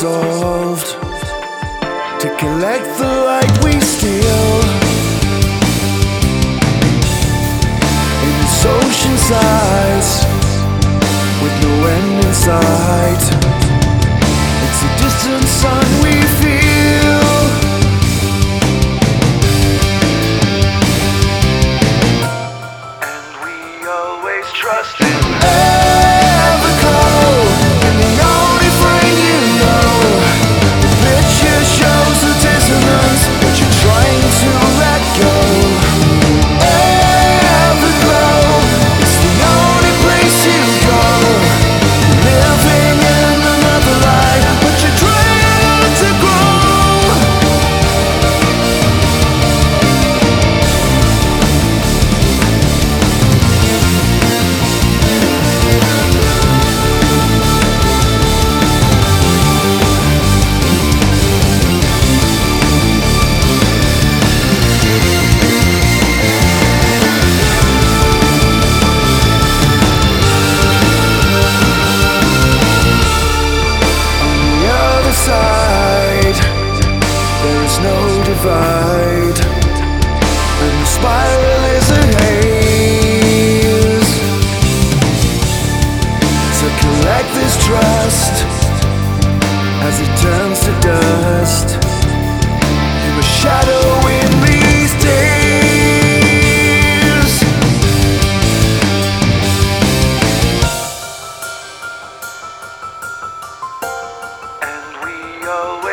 resolved to collect the light we steal in this ocean size with no end in sight. It's a distant sun we feel, and we always trust in Everglow. And the only friend you know, the picture shows the dissonance, but you're trying to let go. Everglow, it's the only place you go. Living in another life, but you're trying to grow. Side, there is no divide, and the spiral is a haze. So collect this trust as it turns to dust. You're a shadow in these days. And we always